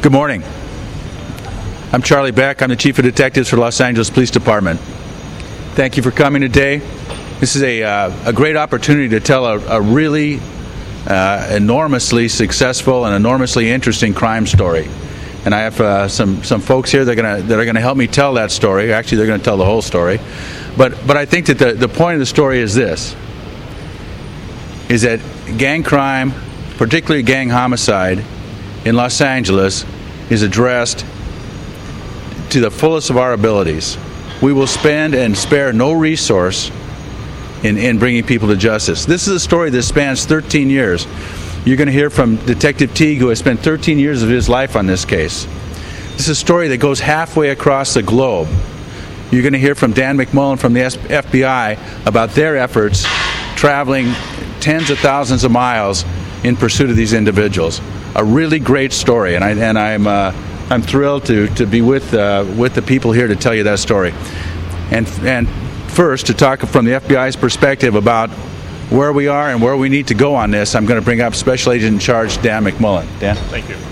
Good morning. I'm Charlie Beck. I'm the Chief of Detectives for Los Angeles Police Department. Thank you for coming today. This is a great opportunity to tell a really enormously successful and enormously interesting crime story. And I have some folks here that are gonna help me tell that story. Actually, they're going to tell the whole story. But I think that the point of the story is this: is that gang crime, particularly gang homicide, in Los Angeles is addressed to the fullest of our abilities. We will spend and spare no resource in bringing people to justice. This is a story that spans 13 years. You're going to hear from Detective Teague, who has spent 13 years of his life on this case. This is a story that goes halfway across the globe. You're going to hear from Dan McMullen from the FBI about their efforts traveling tens of thousands of miles in pursuit of these individuals. A really great story, and I'm thrilled to be with the people here to tell you that story. And first, to talk from the FBI's perspective about where we are and where we need to go on this, I'm going to bring up Special Agent in Charge Dan McMullen. Dan? Thank you.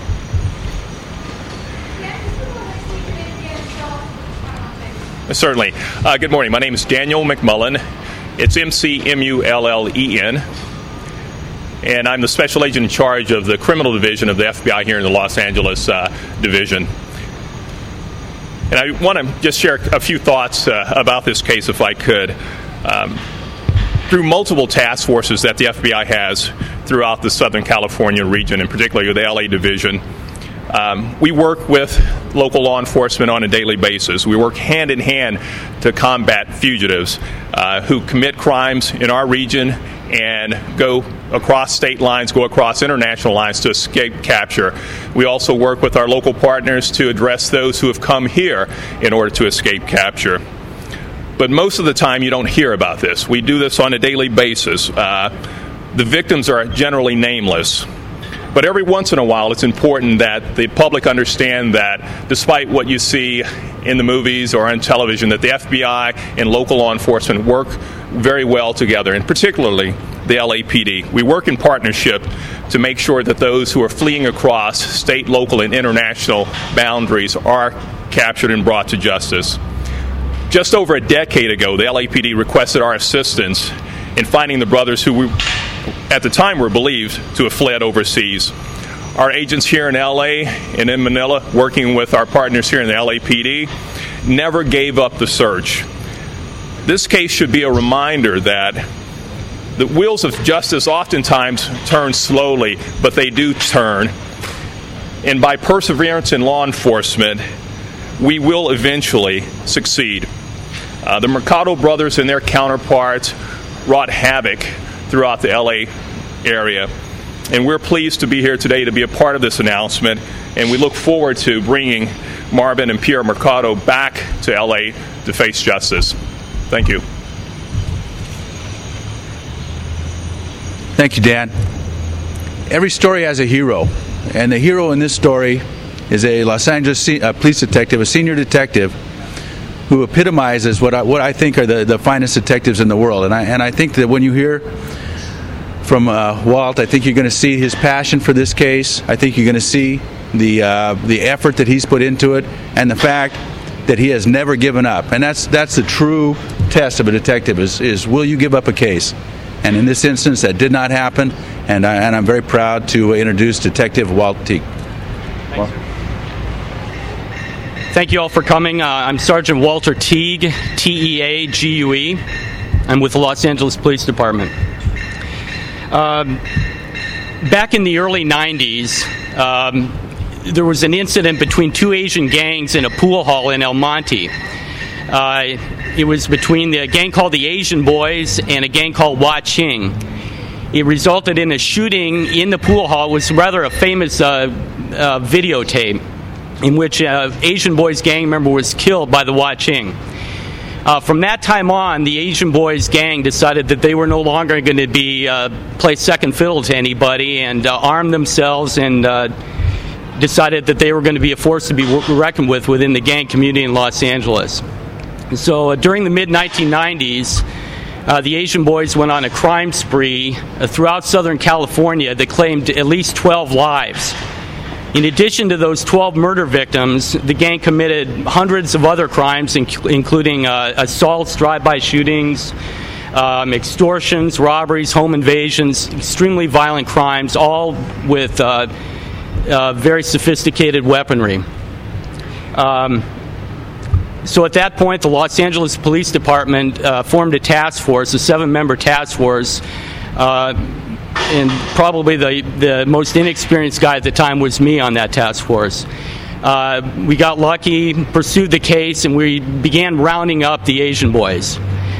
Certainly. Good morning. My name is Daniel McMullen. It's McMullen. And I'm the Special Agent in Charge of the Criminal Division of the FBI here in the Los Angeles Division. And I want to just share a few thoughts about this case, if I could. Through multiple task forces that the FBI has throughout the Southern California region, and particularly the LA Division, we work with local law enforcement on a daily basis. We work hand in hand to combat fugitives who commit crimes in our region and go across state lines, go across international lines to escape capture. We also work with our local partners to address those who have come here in order to escape capture. But most of the time you don't hear about this. We do this on a daily basis. The victims are generally nameless. But every once in a while, it's important that the public understand that despite what you see in the movies or on television, that the FBI and local law enforcement work very well together, and particularly the LAPD. We work in partnership to make sure that those who are fleeing across state, local, and international boundaries are captured and brought to justice. Just over a decade ago, the LAPD requested our assistance in finding the brothers who at the time were believed to have fled overseas. Our agents here in LA and in Manila, working with our partners here in the LAPD, never gave up the search. This case should be a reminder that the wheels of justice oftentimes turn slowly, but they do turn. And by perseverance in law enforcement, we will eventually succeed. The Mercado brothers and their counterparts wrought havoc throughout the LA area. And we're pleased to be here today to be a part of this announcement, and we look forward to bringing Marvin and Pierre Mercado back to LA to face justice. Thank you. Thank you, Dan. Every story has a hero, and the hero in this story is a Los Angeles police detective, a senior detective, who epitomizes what I think are the finest detectives in the world. And I think that when you hear from Walt, I think you're going to see his passion for this case. I think you're going to see the effort that he's put into it, and the fact that he has never given up. And that's the true test of a detective: is will you give up a case? And in this instance, that did not happen. And I'm very proud to introduce Detective Walt Teague. Thanks, Thank you all for coming. I'm Sergeant Walter Teague, T-E-A-G-U-E. I'm with the Los Angeles Police Department. Back in the early 90s, there was an incident between two Asian gangs in a pool hall in El Monte. It was between a gang called the Asian Boys and a gang called Hua Ching. It resulted in a shooting in the pool hall. It was rather a famous videotape in which Asian Boys gang member was killed by the Hua Ching. From that time on, the Asian Boys gang decided that they were no longer going to be play second fiddle to anybody, and armed themselves and decided that they were going to be a force to be reckoned with within the gang community in Los Angeles. So during the mid-1990s, the Asian Boys went on a crime spree throughout Southern California that claimed at least 12 lives. In addition to those 12 murder victims, the gang committed hundreds of other crimes, including assaults, drive-by shootings, extortions, robberies, home invasions, extremely violent crimes, all with very sophisticated weaponry. So at that point, the Los Angeles Police Department formed a task force, a 7-member task force, and probably the most inexperienced guy at the time was me on that task force. We got lucky, pursued the case, and we began rounding up the Asian boys.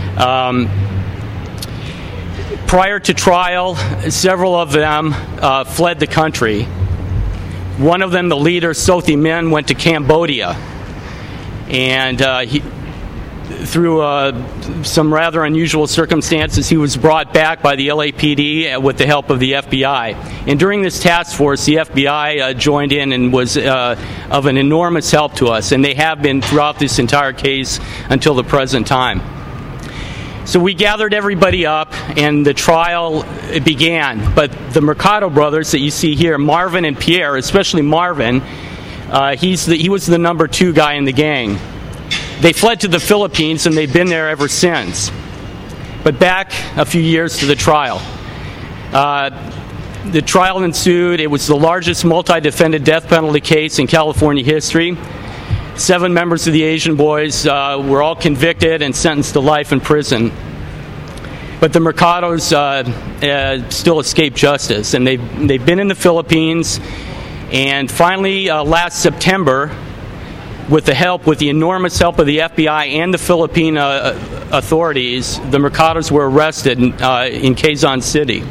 Prior to trial, several of them fled the country. One of them, the leader, Sothie Min, went to Cambodia. And through some rather unusual circumstances, he was brought back by the LAPD with the help of the FBI. And during this task force, the FBI joined in and was of an enormous help to us, and they have been throughout this entire case until the present time. So we gathered everybody up, and the trial began. But the Mercado brothers that you see here, Marvin and Pierre, especially Marvin, he was the number 2 guy in the gang. They fled to the Philippines, and they've been there ever since. But back a few years to the trial. The trial ensued. It was the largest multi-defendant death penalty case in California history. 7 members of the Asian boys were all convicted and sentenced to life in prison. But the Mercados still escaped justice, and they've been in the Philippines. And finally, last September, with the enormous help of the FBI and the Philippine authorities, the Mercados were arrested in Quezon City.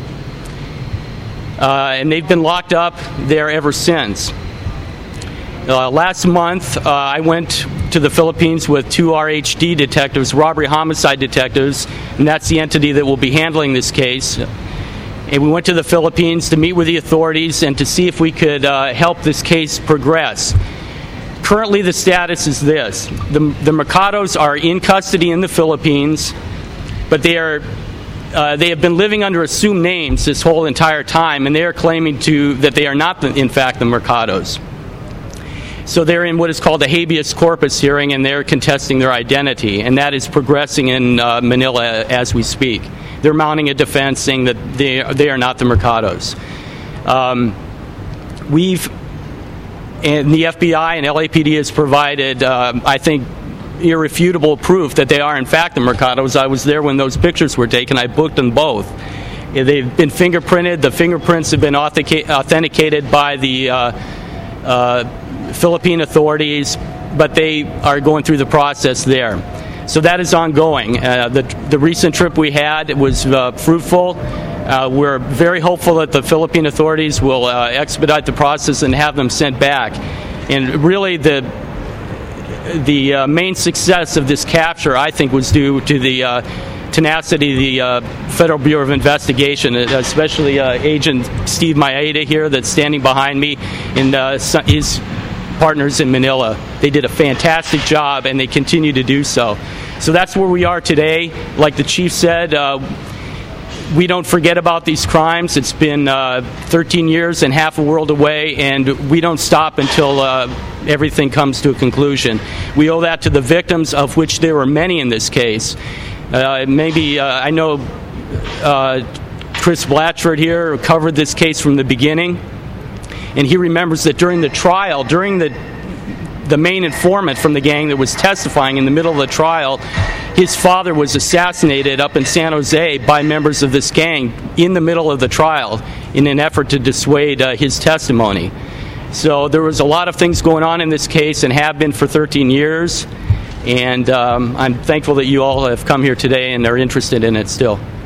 And they've been locked up there ever since. Last month, I went to the Philippines with 2 RHD detectives, robbery homicide detectives, and that's the entity that will be handling this case. And we went to the Philippines to meet with the authorities and to see if we could help this case progress. Currently, the status is this. The Mercados are in custody in the Philippines, but they have been living under assumed names this whole entire time, and they are claiming that they are not, in fact, the Mercados. So they're in what is called a habeas corpus hearing, and they're contesting their identity, and that is progressing in Manila as we speak. They're mounting a defense saying that they are not the Mercados. And the FBI and LAPD has provided, I think, irrefutable proof that they are, in fact, the Mercados. I was there when those pictures were taken. I booked them both. They've been fingerprinted. The fingerprints have been authenticated by the Philippine authorities, but they are going through the process there. So that is ongoing. The recent trip we had was fruitful. We're very hopeful that the Philippine authorities will expedite the process and have them sent back. And really, the main success of this capture, I think, was due to the tenacity of the Federal Bureau of Investigation, especially Agent Steve Maeda here that's standing behind me, and his partners in Manila. They did a fantastic job, and they continue to do so. So that's where we are today. Like the chief said, we don't forget about these crimes. It's been 13 years and half a world away, and we don't stop until everything comes to a conclusion. We owe that to the victims, of which there were many in this case. I know Chris Blatchford here covered this case from the beginning, and he remembers that during the trial, during the main informant from the gang that was testifying in the middle of the trial, his father was assassinated up in San Jose by members of this gang in the middle of the trial in an effort to dissuade his testimony. So there was a lot of things going on in this case and have been for 13 years, and I'm thankful that you all have come here today and are interested in it still.